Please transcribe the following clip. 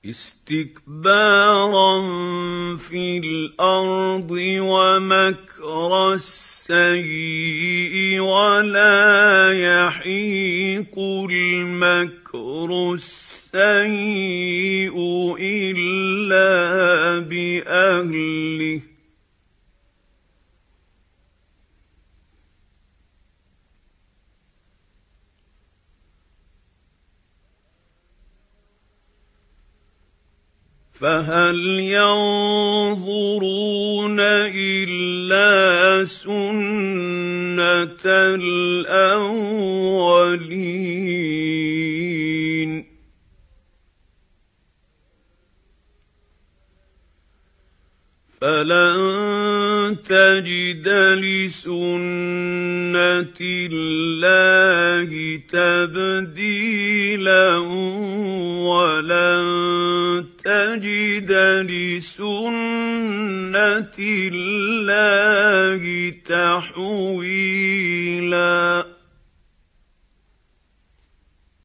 استكبارا في الارض ومكر السيء ولا يحيق المكر السيء الا باهله فهل ينظرون الا سنه الاولين فلن تجد لسنه الله تبديلا ولن تجد لسنه الله تحويلا